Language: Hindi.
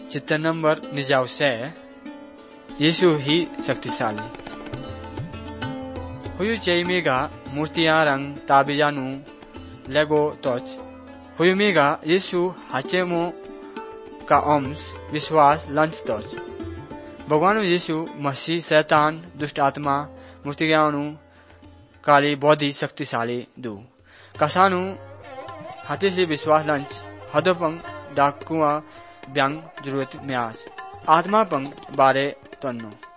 चित्र नंबर 96 यीशु ही शक्तिशाली हुyu chemiga murtiarang tabijanu lego toch huyumiga यीशु हचेमो का ओम्स विश्वास लंच toch भगवान यीशु मसीह शैतान दुष्ट आत्मा मूर्तियानु काली बौद्धि शक्तिशाली दू कसानु हाथी से विश्वास लंच हदपंग डाकुआ ब्यांग जरूरत में आज आत्मा पंग बारे तन्नो